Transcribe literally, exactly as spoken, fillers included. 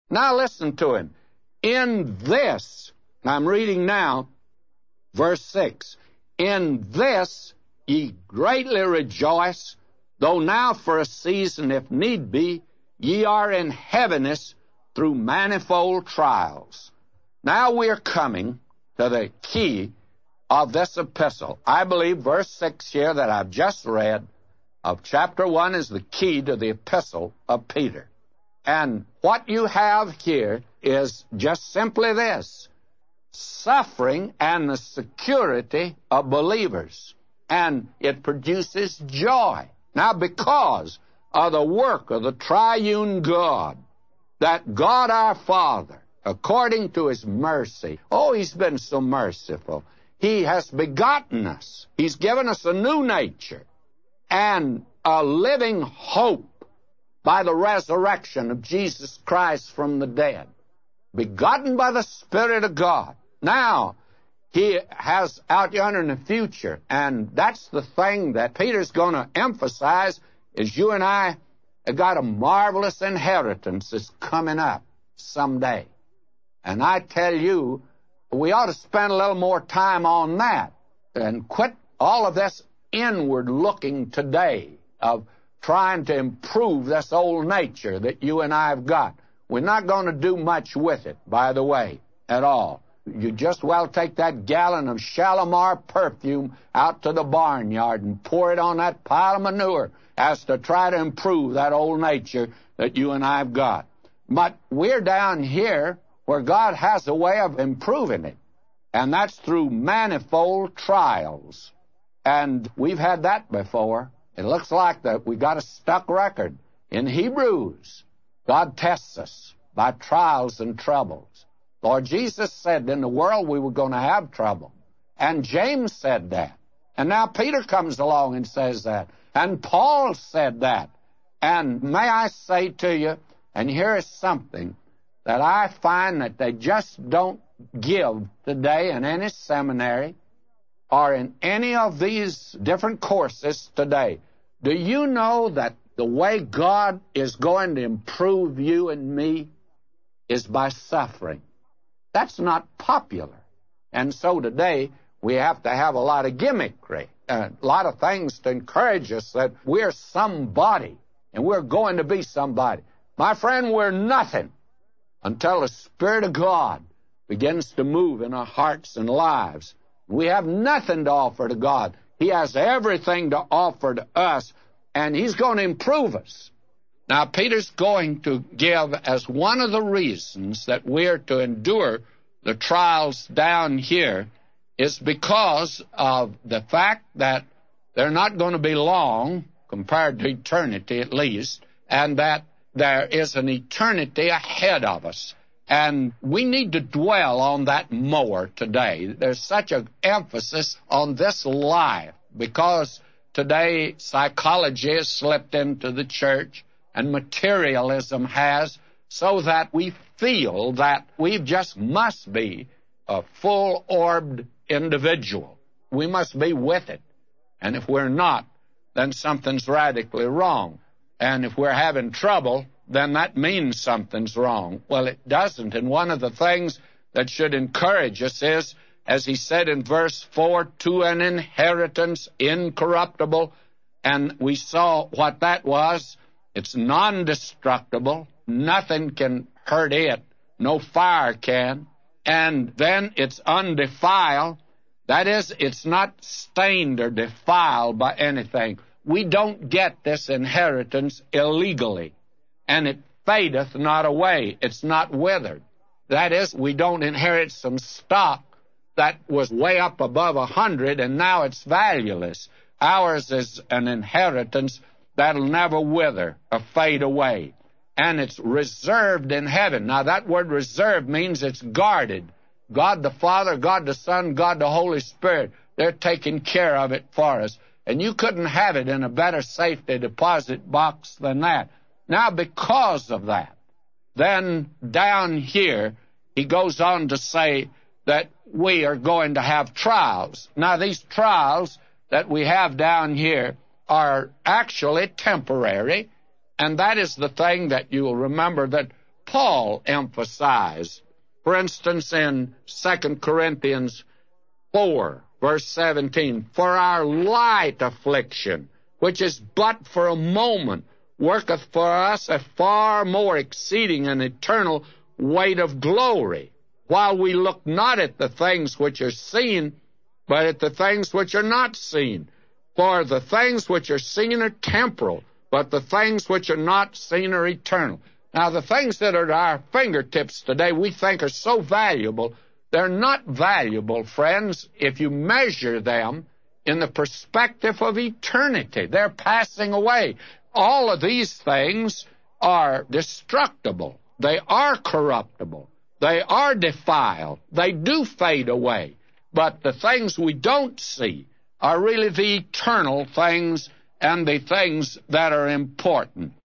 Now listen to him. In this, I'm reading now, verse six, in this ye greatly rejoice, though now for a season, if need be, ye are in heaviness through manifold trials. Now we are coming to the key of this epistle. I believe verse six here that I've just read of chapter one is the key to the epistle of Peter. And what you have here is just simply this: suffering and the security of believers. And it produces joy. Now, because of the work of the triune God, that God our Father, according to His mercy, oh, He's been so merciful. He has begotten us. He's given us a new nature and a living hope by the resurrection of Jesus Christ from the dead, begotten by the Spirit of God. Now, He has out yonder in the future, and that's the thing that Peter's going to emphasize, is you and I have got a marvelous inheritance that's coming up someday. And I tell you, we ought to spend a little more time on that and quit all of this inward looking today of trying to improve this old nature that you and I have got. We're not going to do much with it, by the way, at all. You just well take that gallon of Shalimar perfume out to the barnyard and pour it on that pile of manure as to try to improve that old nature that you and I have got. But we're down here where God has a way of improving it, and that's through manifold trials. And we've had that before. It looks like that we got a stuck record. In Hebrews, God tests us by trials and troubles. Lord Jesus said in the world we were going to have trouble. And James said that. And now Peter comes along and says that. And Paul said that. And may I say to you, and here is something that I find that they just don't give today in any seminary or in any of these different courses today. Do you know that the way God is going to improve you and me is by suffering? That's not popular. And so today we have to have a lot of gimmickry, a lot of things to encourage us that we're somebody and we're going to be somebody. My friend, we're nothing until the Spirit of God begins to move in our hearts and lives. We have nothing to offer to God. He has everything to offer to us, and He's going to improve us. Now, Peter's going to give as one of the reasons that we're to endure the trials down here is because of the fact that they're not going to be long, compared to eternity at least, and that there is an eternity ahead of us. And we need to dwell on that more today. There's such an emphasis on this life because today psychology has slipped into the church and materialism has, so that we feel that we just must be a full-orbed individual. We must be with it. And if we're not, then something's radically wrong. And if we're having trouble, then that means something's wrong. Well, it doesn't. And one of the things that should encourage us is, as he said in verse four, to an inheritance incorruptible. And we saw what that was. It's non-destructible. Nothing can hurt it. No fire can. And then it's undefiled. That is, it's not stained or defiled by anything. We don't get this inheritance illegally. And it fadeth not away. It's not withered. That is, we don't inherit some stock that was way up above a hundred and now it's valueless. Ours is an inheritance that'll never wither or fade away. And it's reserved in heaven. Now, that word reserved means it's guarded. God the Father, God the Son, God the Holy Spirit, they're taking care of it for us. And you couldn't have it in a better safety deposit box than that. Now, because of that, then down here, he goes on to say that we are going to have trials. Now, these trials that we have down here are actually temporary, and that is the thing that you'll remember that Paul emphasized. For instance, in Second Corinthians four, verse seventeen, for our light affliction, which is but for a moment, worketh for us a far more exceeding and eternal weight of glory, while we look not at the things which are seen, but at the things which are not seen. For the things which are seen are temporal, but the things which are not seen are eternal. Now, the things that are at our fingertips today we think are so valuable. They're not valuable, friends, if you measure them in the perspective of eternity. They're passing away. All of these things are destructible. They are corruptible. They are defiled. They do fade away. But the things we don't see are really the eternal things and the things that are important.